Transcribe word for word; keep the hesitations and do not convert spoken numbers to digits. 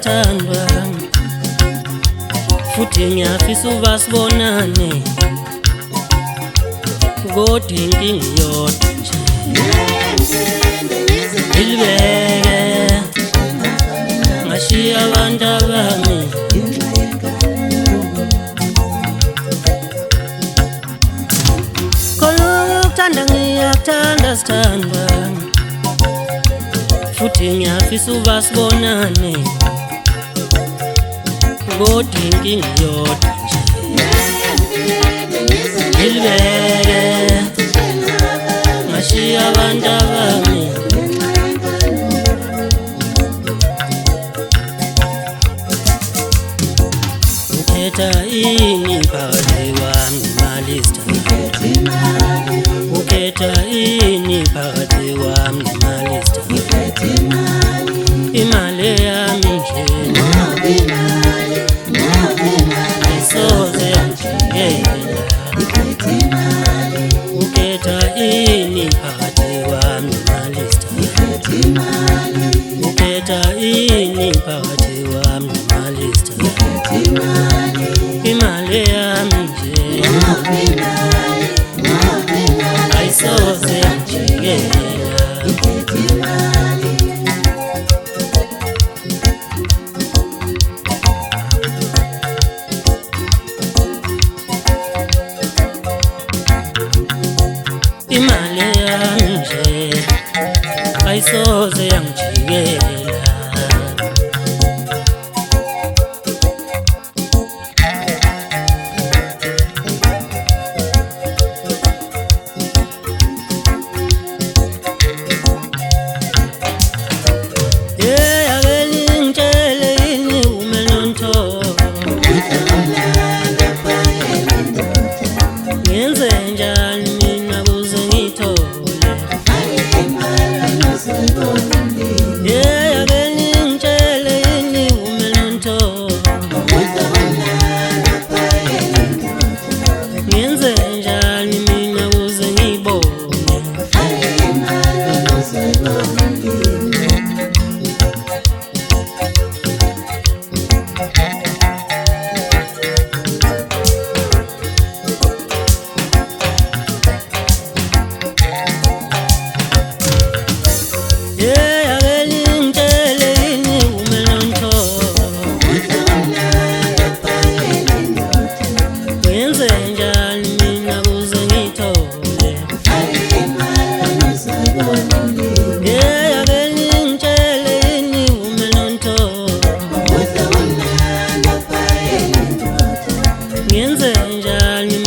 sithandwa futhi ngiyafisa uba sibonane kodwa inkinga iyodwa nje ilibeke ngashiya abantu abami khona ukuthanda ngiyakuthanda sithandwa futhi ngiyafisa uba sibonane kodwa inkinga iyodwa nje ilibeke ngashiya abantu abami ukhetha ini phakathi kwami malista ukhetha ini phakathi kwami malista imali yami nje ayisoze yangijikela ukhetha ini phakathi kwami malista ukhetha ini phakathi kwami malista imali yami nje ayisoze yangijikela imali yami nje ayisoze yangijikela ngenze njani